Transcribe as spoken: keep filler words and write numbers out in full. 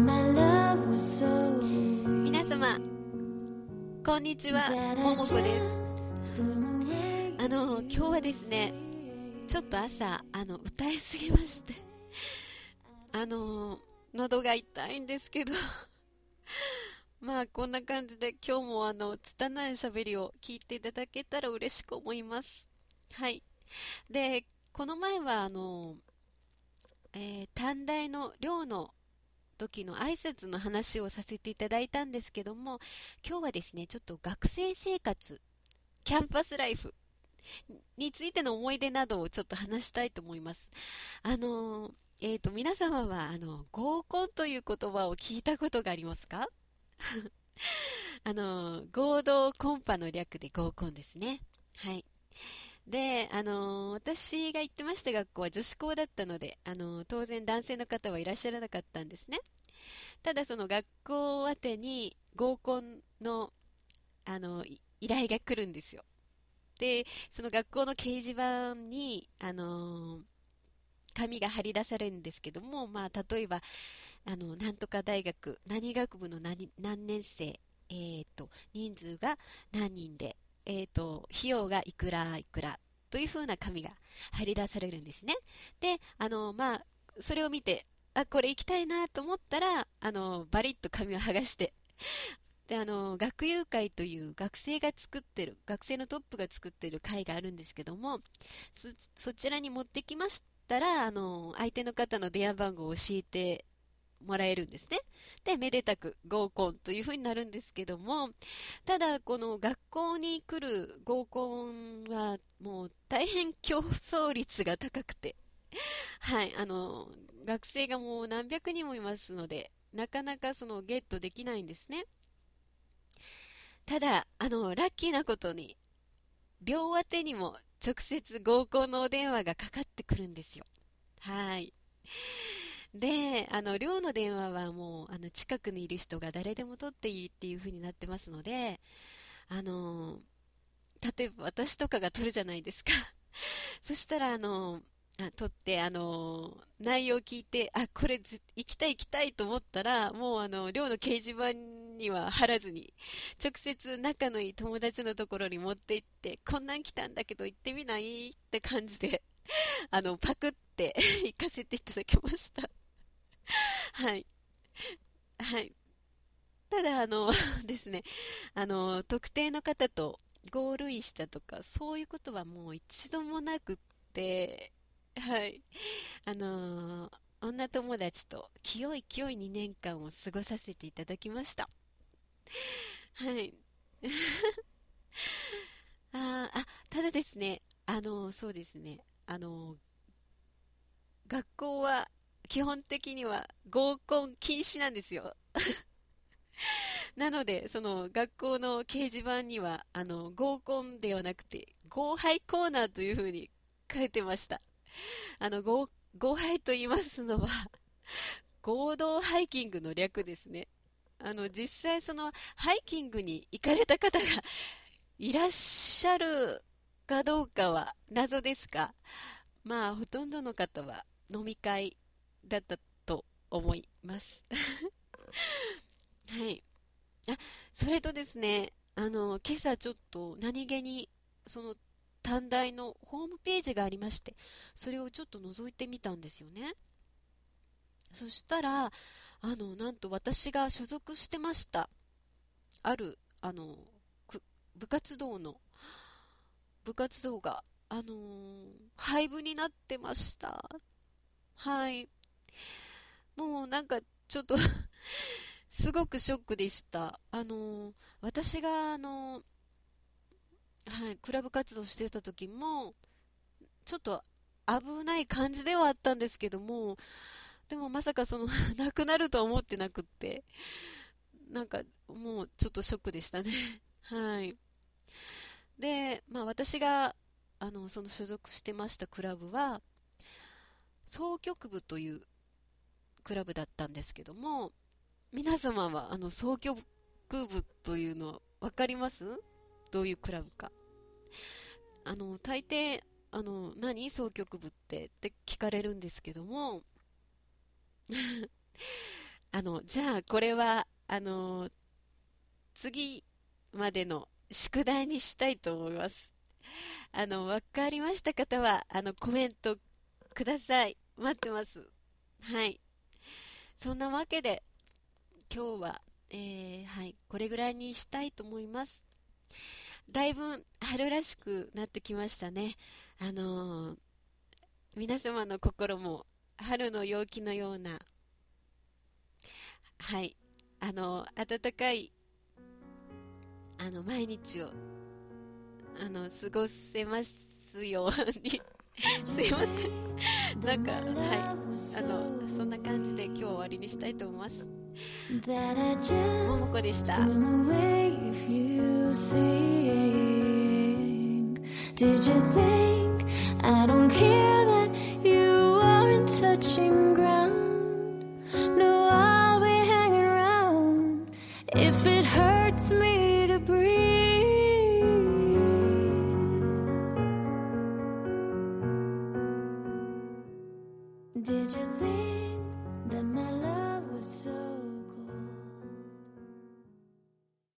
皆様こんにちは、ももこです。あの今日はですね、ちょっと朝あの歌いすぎましてあの喉が痛いんですけどまあこんな感じで今日もあの拙い喋りを聞いていただけたら嬉しく思います。はい。で、この前はあの、えー短大の寮の時の挨拶の話をさせていただいたんですけども、今日はですね、ちょっと学生生活、キャンパスライフについての思い出などをちょっと話したいと思います。あのーえーと、皆様はあの合コンという言葉を聞いたことがありますか？あのー合同コンパの略で合コンですね。はい。で、あのー私が行ってました学校は女子校だったので、あのー当然男性の方はいらっしゃらなかったんですね。ただその学校宛てに合コンの、あのい依頼が来るんですよ。で、その学校の掲示板に、あのー紙が貼り出されるんですけども、まあ、例えば、あの、なんとか大学、何学部の何、何年生、えーと、人数が何人で、えーと、費用がいくらいくらというふうな紙が貼り出されるんですね。で、あの、まあ、それを見て、あ、これ行きたいなと思ったら、あの、バリッと紙を剥がして、で、あの、学友会という学生が作ってる、学生のトップが作ってる会があるんですけども、そ、そちらに持ってきましたら、あの、相手の方の電話番号を教えてもらえるんですね。で、めでたく合コンというふうになるんですけども、ただ、この学校に来る合コンは、もう大変競争率が高くて、はい、あの、学生がもう何百人もいますので、なかなかそのゲットできないんですね。ただ、あの、ラッキーなことに、両宛てにも直接合コンのお電話がかかってくるんですよ。はい。で、あの、寮の電話はもう、あの、近くにいる人が誰でも取っていいっていう風になってますので、あの、例えば私とかが取るじゃないですか。そしたら、あの、あ取って、あの、内容を聞いて、あ、これず行きたい行きたいと思ったら、もうあの、寮の掲示板には貼らずに、直接仲のいい友達のところに持って行って、こんなん来たんだけど行ってみないって感じで、あの、パクって行かせていただきました。はい。はい。ただ、あのですね、あの、特定の方とゴールインしたとか、そういうことはもう一度もなくって、はい。あのー女友達と清い清いにねんかんを過ごさせていただきました。はい。あーあ、ただですね、あのーそうですね、あのー学校は基本的には合コン禁止なんですよ。なので、その学校の掲示板には、あの、合コンではなくて、合杯コーナーというふうに書いてました。あの、合、合杯と言いますのは、合同ハイキングの略ですね。あの、実際そのハイキングに行かれた方がいらっしゃるかどうかは謎ですが、まあ、ほとんどの方は飲み会だったと思います。はい。あ、それとですね、あの、今朝ちょっと何気に、その短大のホームページがありまして、それをちょっと覗いてみたんですよね。そしたら、あの、なんと私が所属してました、ある、あの、く部活動の、部活動が、あのー廃部になってました。はい。もうなんか、ちょっとすごくショックでした。あのー私が、あのーはい、クラブ活動してた時も、ちょっと危ない感じではあったんですけども、でもまさかそのなくなるとは思ってなくって、なんかもうちょっとショックでしたね。はい。で、まあ私が、あの、その所属してましたクラブは、箏曲部というクラブだったんですけども、皆様は、あの、箏曲部というの分かります？どういうクラブか。あの、大抵、あの、何箏曲部ってって聞かれるんですけども、 あのじゃあこれはあの次までの宿題にしたいと思います。あの分かりました方はあのコメントください。待ってます。はい、そんなわけで今日は、えーはい、これぐらいにしたいと思います。だいぶ春らしくなってきましたね。あのー皆様の心も春の陽気のような、はい、あの暖かいあの毎日をあの過ごせますようにすいません、なんかはい、あのそんな感じで今日終わりにしたいと思います。ももこでした。Did you think I don't care that you aren't touching ground? No, I'll be hanging around if it hurts me to breathe. Did you think